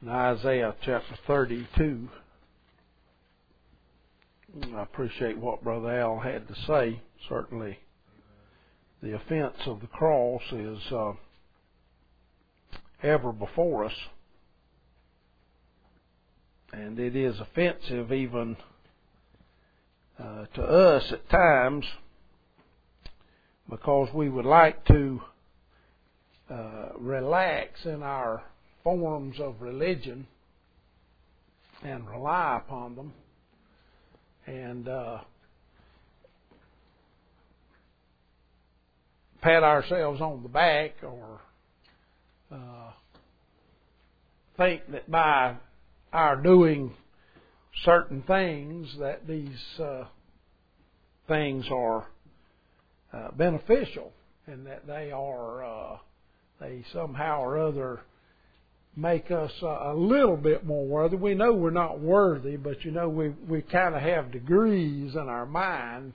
in Isaiah chapter 32. I appreciate what Brother Al had to say. Certainly the offense of the cross is ever before us. And it is offensive even to us at times, because we would like to relax in our forms of religion and rely upon them, and pat ourselves on the back, or think that by our doing certain things that these things are beneficial, and that they somehow or other make us a little bit more worthy. We know we're not worthy, but we kind of have degrees in our mind.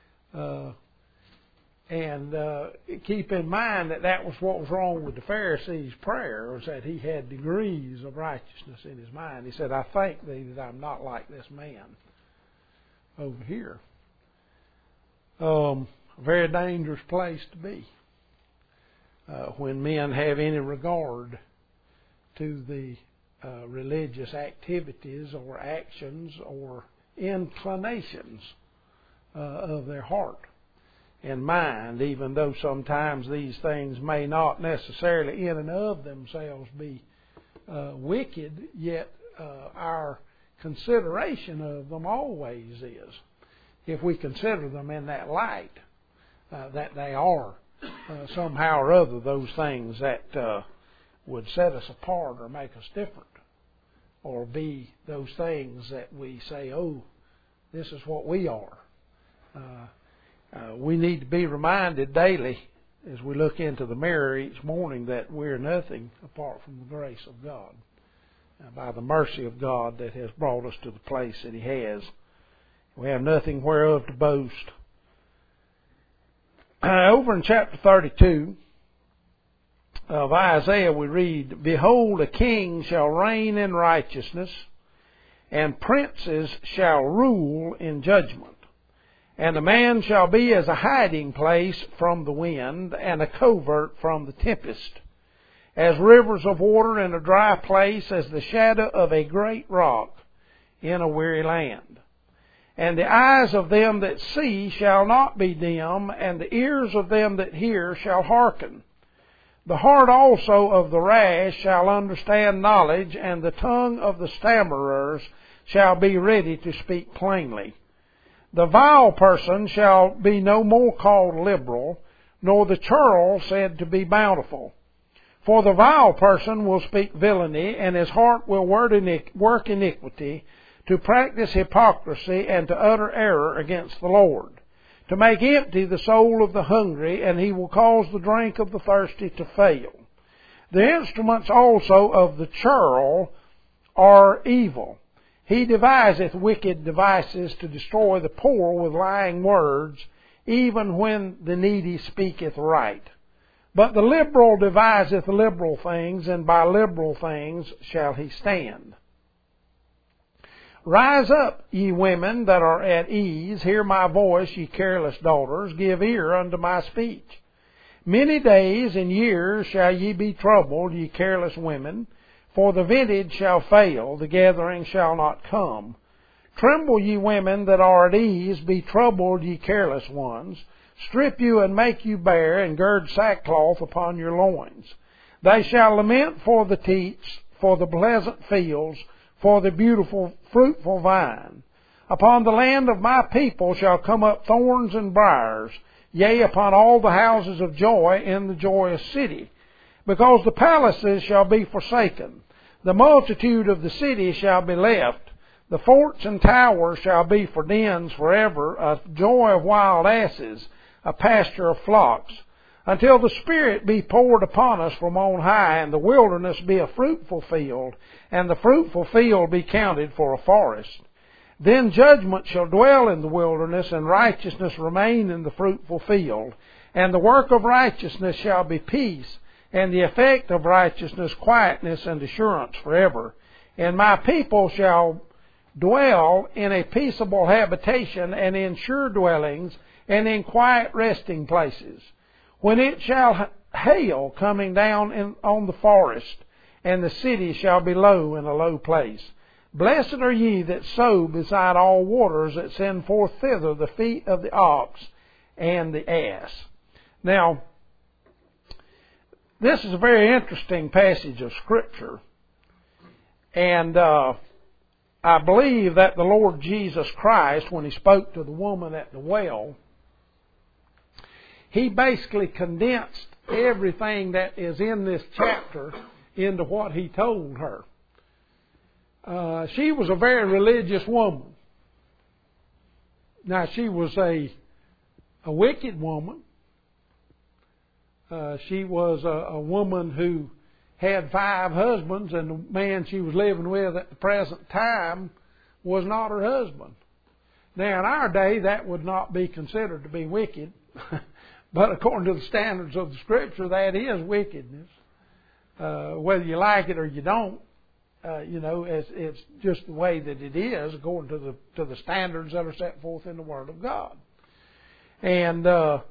And keep in mind that was what was wrong with the Pharisee's prayer, was that he had degrees of righteousness in his mind. He said, I thank thee that I'm not like this man over here. A very dangerous place to be when men have any regard to the religious activities or actions or inclinations of their heart and mind, even though sometimes these things may not necessarily in and of themselves be wicked, yet our consideration of them always is, if we consider them in that light, that they are somehow or other those things that would set us apart or make us different, or be those things that we say, oh, this is what we are. We need to be reminded daily as we look into the mirror each morning that we're nothing apart from the grace of God, by the mercy of God that has brought us to the place that He has. We have nothing whereof to boast. Over in chapter 32 of Isaiah we read, Behold, a king shall reign in righteousness, and princes shall rule in judgment. And a man shall be as a hiding place from the wind, and a covert from the tempest, as rivers of water in a dry place, as the shadow of a great rock in a weary land. And the eyes of them that see shall not be dim, and the ears of them that hear shall hearken. The heart also of the rash shall understand knowledge, and the tongue of the stammerers shall be ready to speak plainly. The vile person shall be no more called liberal, nor the churl said to be bountiful. For the vile person will speak villainy, and his heart will work iniquity, to practice hypocrisy, and to utter error against the Lord, to make empty the soul of the hungry, and he will cause the drink of the thirsty to fail. The instruments also of the churl are evil. He deviseth wicked devices to destroy the poor with lying words, even when the needy speaketh right. But the liberal deviseth liberal things, and by liberal things shall he stand. Rise up, ye women that are at ease, hear my voice, ye careless daughters, give ear unto my speech. Many days and years shall ye be troubled, ye careless women, for the vintage shall fail, the gathering shall not come. Tremble, ye women that are at ease, be troubled, ye careless ones. Strip you and make you bare, and gird sackcloth upon your loins. They shall lament for the teats, for the pleasant fields, for the beautiful fruitful vine. Upon the land of my people shall come up thorns and briars, yea, upon all the houses of joy in the joyous city. Because the palaces shall be forsaken, the multitude of the city shall be left, the forts and towers shall be for dens forever, a joy of wild asses, a pasture of flocks, until the Spirit be poured upon us from on high, and the wilderness be a fruitful field, and the fruitful field be counted for a forest. Then judgment shall dwell in the wilderness, and righteousness remain in the fruitful field, and the work of righteousness shall be peace, and the effect of righteousness, quietness, and assurance forever. And my people shall dwell in a peaceable habitation, and in sure dwellings, and in quiet resting places. When it shall hail coming down on the forest, and the city shall be low in a low place. Blessed are ye that sow beside all waters, that send forth thither the feet of the ox and the ass. Now, this is a very interesting passage of Scripture. And I believe that the Lord Jesus Christ, when He spoke to the woman at the well, He basically condensed everything that is in this chapter into what He told her. She was a very religious woman. Now, she was a wicked woman. She was a woman who had 5 husbands, and the man she was living with at the present time was not her husband. Now, in our day, that would not be considered to be wicked. But according to the standards of the Scripture, that is wickedness. Whether you like it or you don't, it's just the way that it is according to the standards that are set forth in the Word of God. And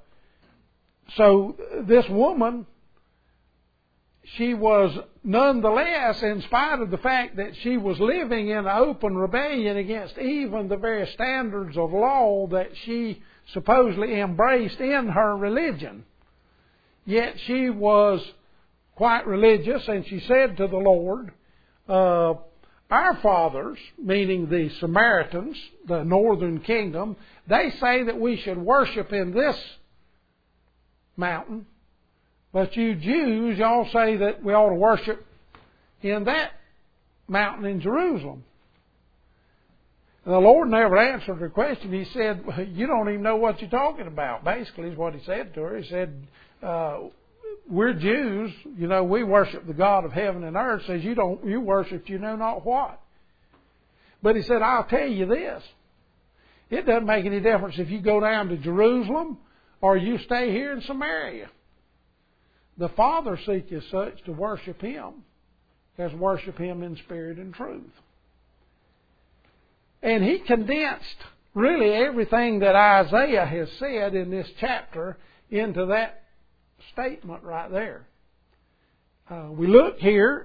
so this woman, she was nonetheless, in spite of the fact that she was living in open rebellion against even the very standards of law that she supposedly embraced in her religion, yet she was quite religious, and she said to the Lord, our fathers, meaning the Samaritans, the northern kingdom, they say that we should worship in this mountain, but you Jews, y'all say that we ought to worship in that mountain in Jerusalem. And the Lord never answered her question. He said, you don't even know what you're talking about, basically, is what He said to her. He said, we're Jews, we worship the God of heaven and earth. Says you worship you know not what. But He said, I'll tell you this. It doesn't make any difference if you go down to Jerusalem or you stay here in Samaria. The Father seeketh such to worship Him as worship Him in spirit and truth. And He condensed really everything that Isaiah has said in this chapter into that statement right there. We look here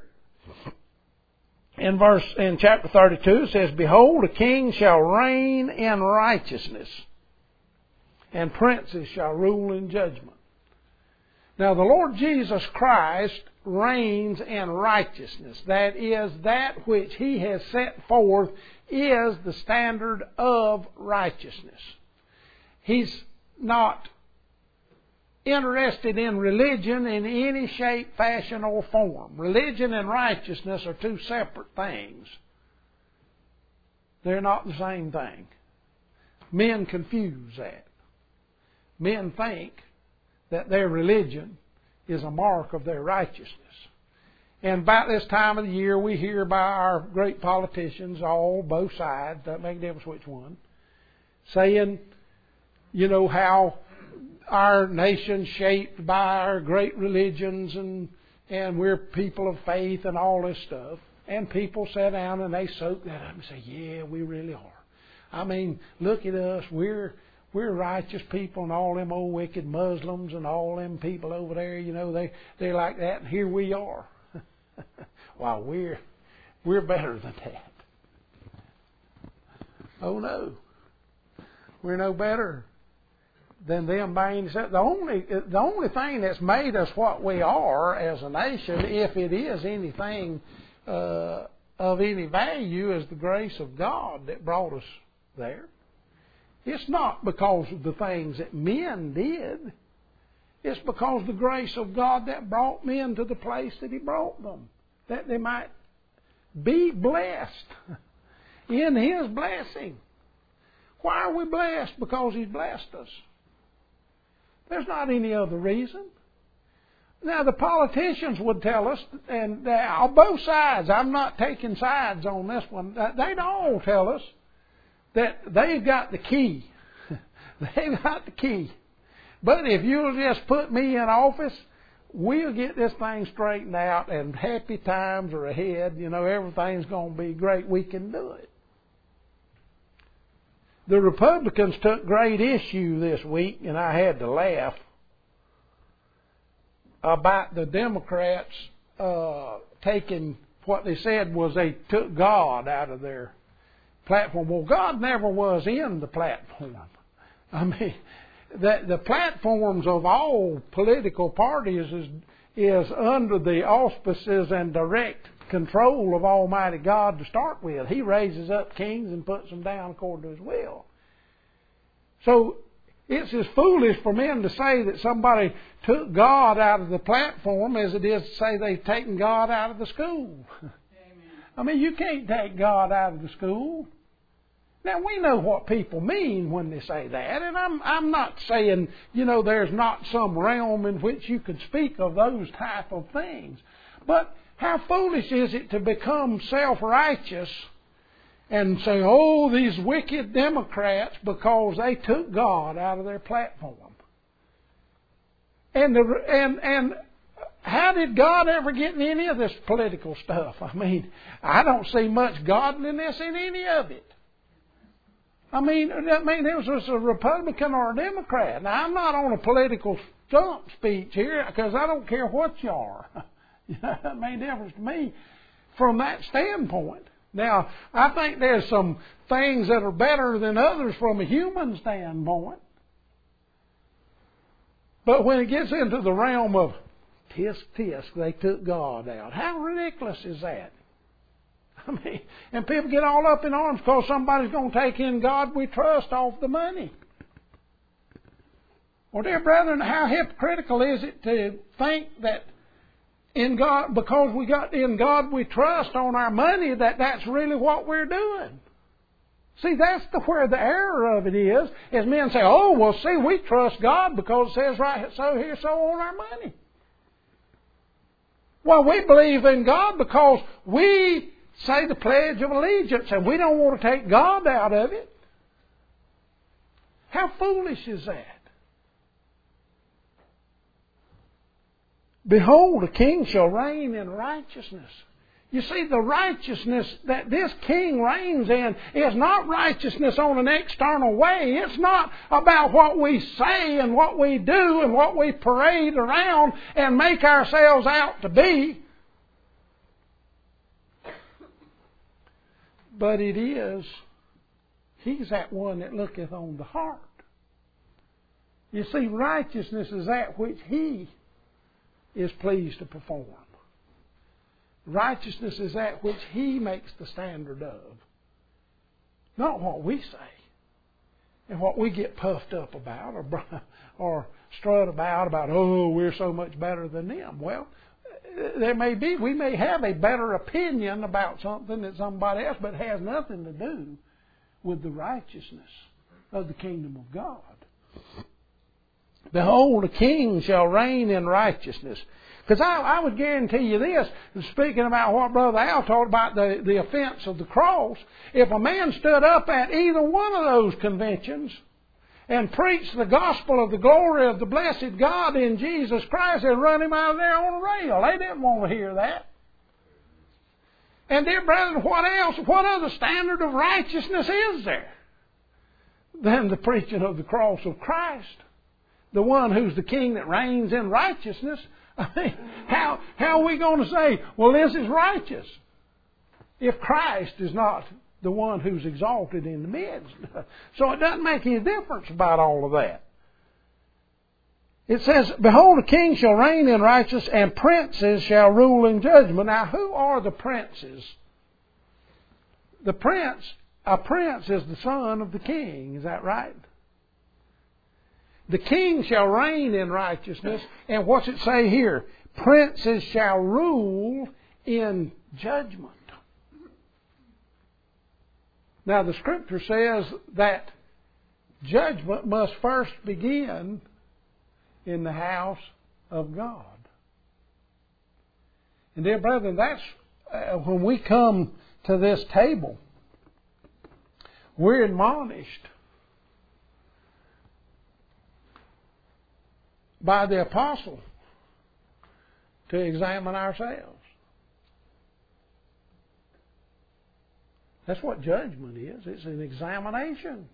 in chapter 32. It says, "Behold, a king shall reign in righteousness, and princes shall rule in judgment." Now, the Lord Jesus Christ reigns in righteousness. That is, that which He has set forth is the standard of righteousness. He's not interested in religion in any shape, fashion, or form. Religion and righteousness are two separate things. They're not the same thing. Men confuse that. Men think that their religion is a mark of their righteousness. And about this time of the year, we hear by our great politicians, both sides, doesn't make a difference which one, saying, how our nation's shaped by our great religions and we're people of faith and all this stuff. And people sit down and they soak that up and say, yeah, we really are. I mean, look at us. We're righteous people, and all them old wicked Muslims and all them people over there, they're like that, and here we are. Wow, we're better than that. Oh no. We're no better than them by any sense. The only thing that's made us what we are as a nation, if it is anything of any value, is the grace of God that brought us there. It's not because of the things that men did. It's because of the grace of God that brought men to the place that He brought them, that they might be blessed in His blessing. Why are we blessed? Because He's blessed us. There's not any other reason. Now, the politicians would tell us, and on both sides, I'm not taking sides on this one, they'd all tell us that they've got the key. They've got the key. But if you'll just put me in office, we'll get this thing straightened out and happy times are ahead. Everything's going to be great. We can do it. The Republicans took great issue this week, and I had to laugh, about the Democrats taking what they said was they took God out of their platform. Well, God never was in the platform. I mean, the platforms of all political parties is under the auspices and direct control of Almighty God to start with. He raises up kings and puts them down according to His will. So it's as foolish for men to say that somebody took God out of the platform as it is to say they've taken God out of the school. Amen. I mean, you can't take God out of the school. Now, we know what people mean when they say that, and I'm not saying, there's not some realm in which you could speak of those type of things. But how foolish is it to become self-righteous and say, oh, these wicked Democrats, because they took God out of their platform. And how did God ever get in any of this political stuff? I mean, I don't see much godliness in any of it. I mean, it was a Republican or a Democrat. Now, I'm not on a political stump speech here because I don't care what you are. That made a difference to me from that standpoint. Now, I think there's some things that are better than others from a human standpoint. But when it gets into the realm of tisk, tisk, they took God out. How ridiculous is that? I mean, and people get all up in arms because somebody's going to take In God We Trust off the money. Well, dear brethren, how hypocritical is it to think that in God, because we got In God We Trust on our money, that's really what we're doing. See, that's where the error of it is men say, oh, well, see, we trust God because it says right so here, so on our money. Well, we believe in God because we say the Pledge of Allegiance and we don't want to take God out of it. How foolish is that? Behold, a king shall reign in righteousness. You see, the righteousness that this king reigns in is not righteousness on an external way. It's not about what we say and what we do and what we parade around and make ourselves out to be. But it is, He's that one that looketh on the heart. You see, righteousness is that which He is pleased to perform. Righteousness is that which He makes the standard of. Not what we say and what we get puffed up about or strut about, oh, we're so much better than them. Well, we may have a better opinion about something than somebody else, but it has nothing to do with the righteousness of the kingdom of God. Behold, a king shall reign in righteousness. Because I would guarantee you this, speaking about what Brother Al talked about, the offense of the cross, if a man stood up at either one of those conventions and preached the gospel of the glory of the blessed God in Jesus Christ, they'd run him out of there on a rail. They didn't want to hear that. And dear brethren, what else? What other standard of righteousness is there than the preaching of the cross of Christ? The one who's the king that reigns in righteousness. I mean, how are we going to say, well, this is righteous, if Christ is not the one who's exalted in the midst? So it doesn't make any difference about all of that. It says, behold, a king shall reign in righteousness, and princes shall rule in judgment. Now, who are the princes? A prince is the son of the king. Is that right? The king shall reign in righteousness, and what's it say here? Princes shall rule in judgment. Now the Scripture says that judgment must first begin in the house of God. And dear brethren, that's when we come to this table, we're admonished by the apostle to examine ourselves. That's what judgment is. It's an examination.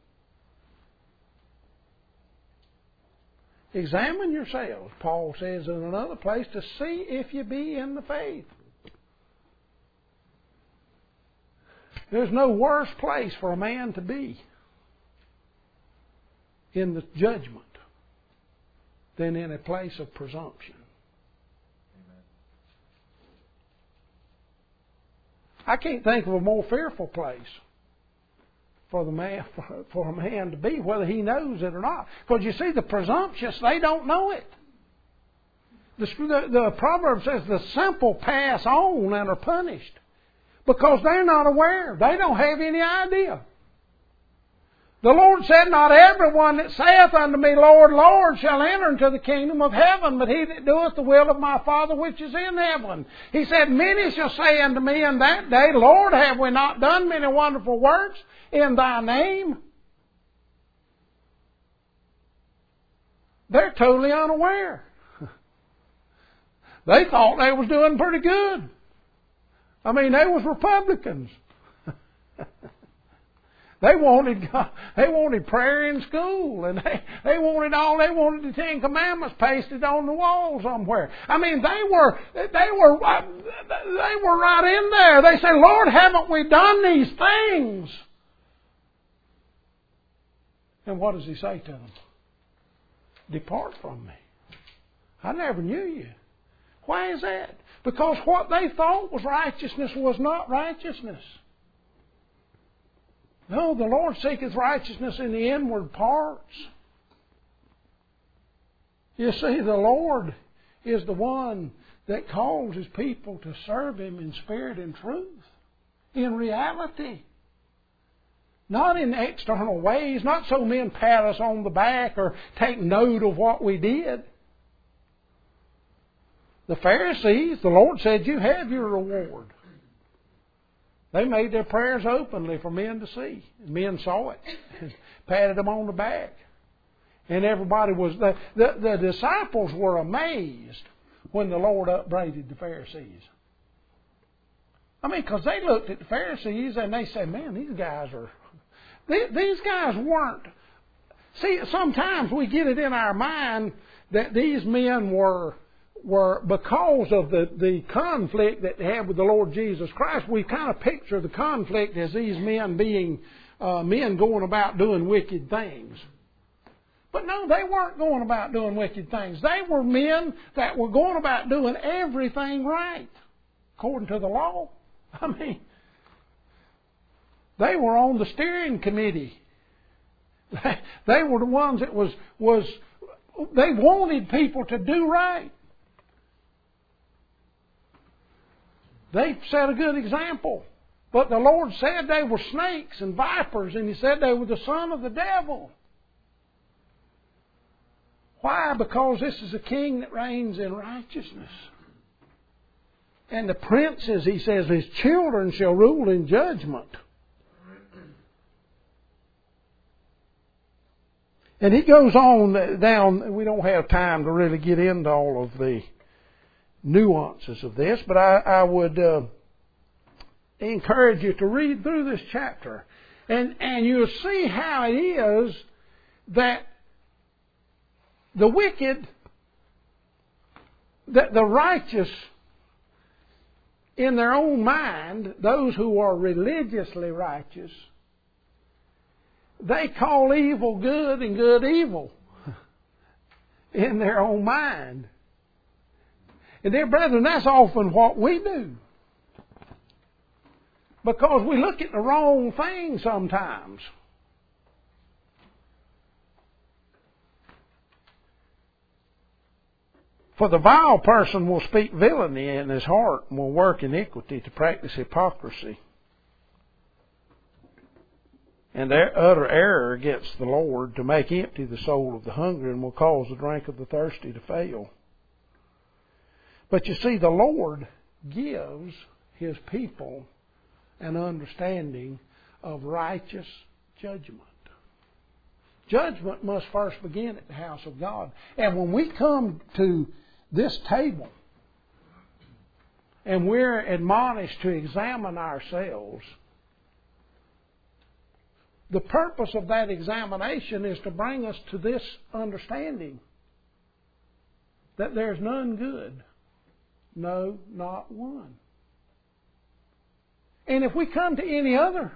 Examine yourselves, Paul says in another place, to see if you be in the faith. There's no worse place for a man to be in the judgment than in a place of presumption. Amen. I can't think of a more fearful place for the man, for a man to be, whether he knows it or not. Because you see, the presumptuous, they don't know it. The proverb says the simple pass on and are punished because they're not aware. They don't have any idea. The Lord said, not everyone that saith unto me, Lord, Lord, shall enter into the kingdom of heaven, but he that doeth the will of my Father which is in heaven. He said, many shall say unto me in that day, Lord, have we not done many wonderful works in thy name? They're totally unaware. They thought they was doing pretty good. I mean, they was Republicans. They wanted prayer in school, and they wanted the Ten Commandments pasted on the wall somewhere. I mean, they were right in there. They said, Lord, haven't we done these things? And what does He say to them? Depart from me. I never knew you. Why is that? Because what they thought was righteousness was not righteousness. No, the Lord seeketh righteousness in the inward parts. You see, the Lord is the one that calls His people to serve Him in spirit and truth. In reality. Not in external ways. Not so men pat us on the back or take note of what we did. The Pharisees, the Lord said, you have your reward. They made their prayers openly for men to see. Men saw it and patted them on the back. And everybody was... The disciples were amazed when the Lord upbraided the Pharisees. I mean, because they looked at the Pharisees and they said, man, these guys weren't... See, sometimes we get it in our mind that these men were because of the conflict that they had with the Lord Jesus Christ, we kind of picture the conflict as these men being men going about doing wicked things. But no, they weren't going about doing wicked things. They were men that were going about doing everything right, according to the law. I mean, they were on the steering committee. They were the ones that they wanted people to do right. They set a good example. But the Lord said they were snakes and vipers, and He said they were the son of the devil. Why? Because this is a king that reigns in righteousness. And the princes, He says, His children shall rule in judgment. And He goes on down, we don't have time to really get into all of the nuances of this, but I would encourage you to read through this chapter, and you'll see how it is that the wicked, that the righteous in their own mind, those who are religiously righteous, they call evil good and good evil in their own mind. And dear brethren, that's often what we do. Because we look at the wrong thing sometimes. For the vile person will speak villainy in his heart and will work iniquity to practice hypocrisy. And their utter error against the Lord to make empty the soul of the hungry and will cause the drink of the thirsty to fail. But you see, the Lord gives His people an understanding of righteous judgment. Judgment must first begin at the house of God. And when we come to this table and we're admonished to examine ourselves, the purpose of that examination is to bring us to this understanding that there's none good. No, not one. And if we come to any other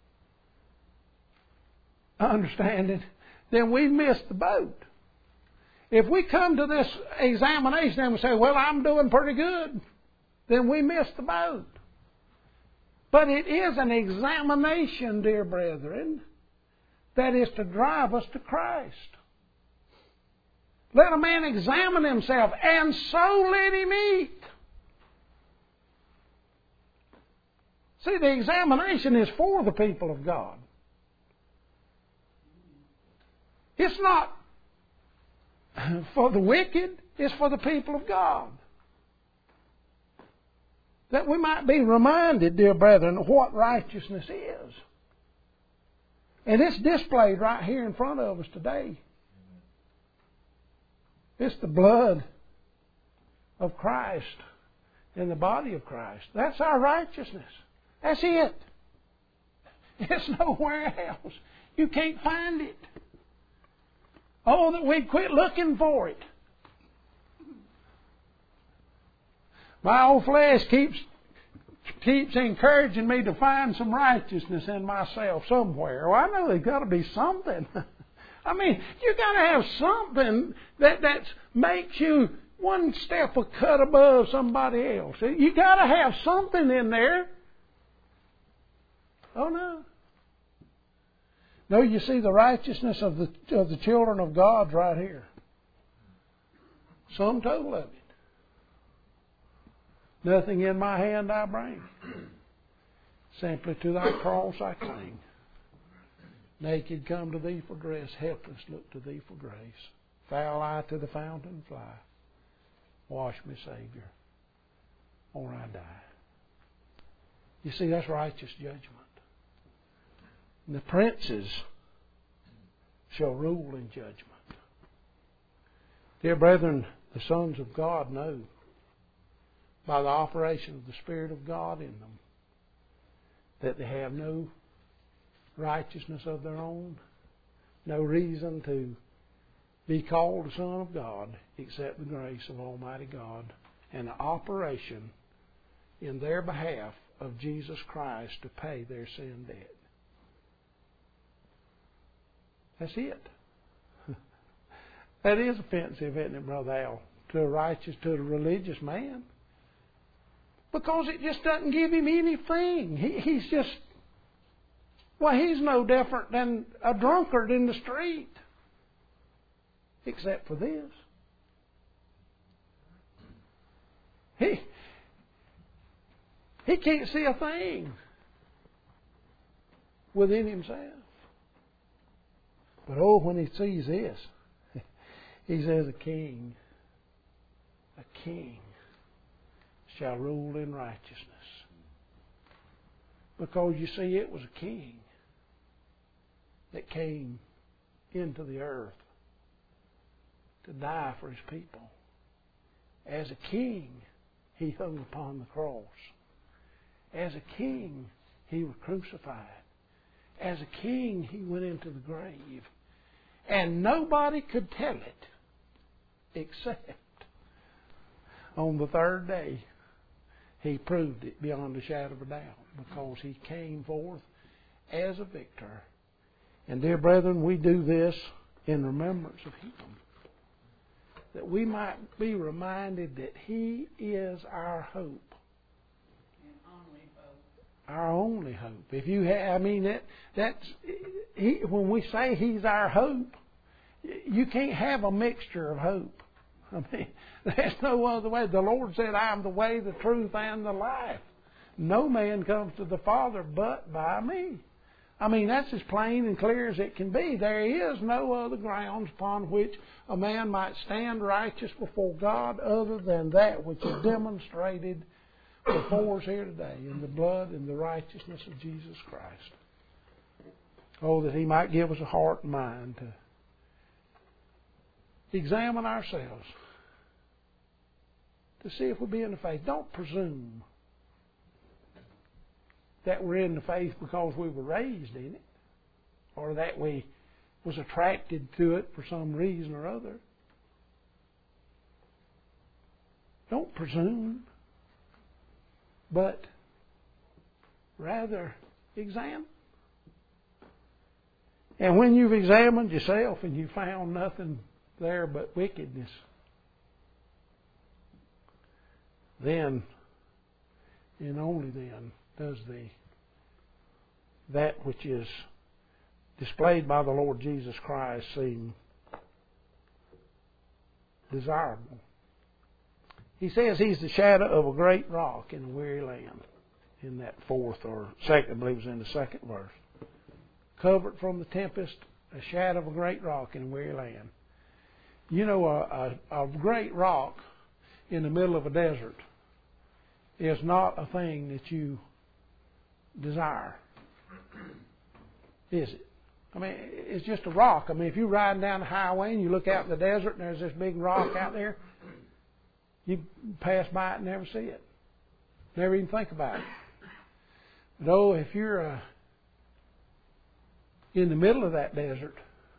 understanding, then we've missed the boat. If we come to this examination and we say, well, I'm doing pretty good, then we missed the boat. But it is an examination, dear brethren, that is to drive us to Christ. Let a man examine himself, and so let him eat. See, the examination is for the people of God. It's not for the wicked, it's for the people of God. That we might be reminded, dear brethren, of what righteousness is. And it's displayed right here in front of us today. It's the blood of Christ in the body of Christ. That's our righteousness. That's it. It's nowhere else. You can't find it. Oh, that we'd quit looking for it. My old flesh keeps encouraging me to find some righteousness in myself somewhere. Well, I know there's got to be something. I mean, you got to have something that makes you one step a cut above somebody else. You got to have something in there. Oh no. No, you see the righteousness of the children of God right here. Sum total of it. Nothing in my hand I bring. Simply to thy cross I cling. Naked come to thee for dress, helpless look to thee for grace. Foul I to the fountain fly. Wash me, Savior, or I die. You see, that's righteous judgment. And the princes shall rule in judgment. Dear brethren, the sons of God know by the operation of the Spirit of God in them that they have no righteousness of their own, no reason to be called a son of God except the grace of Almighty God and the operation in their behalf of Jesus Christ to pay their sin debt. That's it. That is offensive, isn't it, Brother Al, to a religious man? Because it just doesn't give him anything. He's no different than a drunkard in the street. Except for this. He can't see a thing within himself. But when he sees this, he says a king shall rule in righteousness. Because you see, it was a king that came into the earth to die for his people. As a king, he hung upon the cross. As a king, he was crucified. As a king, he went into the grave. And nobody could tell it except on the third day he proved it beyond a shadow of a doubt, because he came forth as a victor. And dear brethren, we do this in remembrance of him, that we might be reminded that he is our hope. Our only hope. If you have, when we say he's our hope, you can't have a mixture of hope. There's no other way. The Lord said, I am the way, the truth, and the life. No man comes to the Father but by me. That's as plain and clear as it can be. There is no other grounds upon which a man might stand righteous before God other than that which is demonstrated before us here today in the blood and the righteousness of Jesus Christ. Oh, that he might give us a heart and mind to examine ourselves to see if we be in the faith. Don't presume that we're in the faith because we were raised in it, or that we was attracted to it for some reason or other. Don't presume, but rather examine. And when you've examined yourself and you found nothing there but wickedness, then and only then does that which is displayed by the Lord Jesus Christ seem desirable. He says He's the shadow of a great rock in a weary land, in that fourth or second, I believe it was in the second verse. Covered from the tempest, a shadow of a great rock in a weary land. You know, a great rock in the middle of a desert is not a thing that you desire, is it? I mean, it's just a rock. I mean, if you're riding down the highway and you look out in the desert and there's this big rock out there, you pass by it and never see it. Never even think about it. Though if you're in the middle of that desert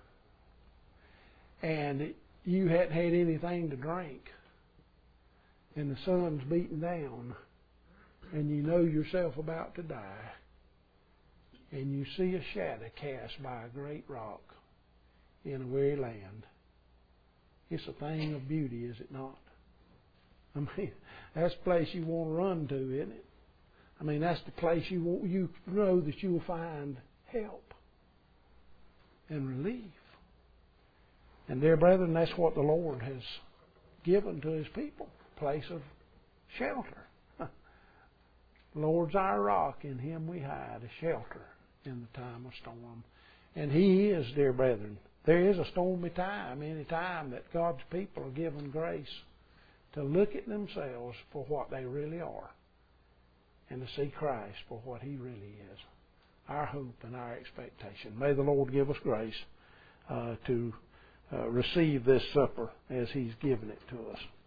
and you hadn't had anything to drink and the sun's beating down and you know yourself about to die and you see a shadow cast by a great rock in a weary land, it's a thing of beauty, is it not? I mean, that's the place you want to run to, isn't it? I mean, that's the place you know that you will find help and relief. And dear brethren, that's what the Lord has given to His people, a place of shelter. The Lord's our rock, in Him we hide, a shelter in the time of storm. And He is, dear brethren, there is a stormy time, any time that God's people are given grace to look at themselves for what they really are and to see Christ for what He really is, our hope and our expectation. May the Lord give us grace to receive this supper as He's given it to us.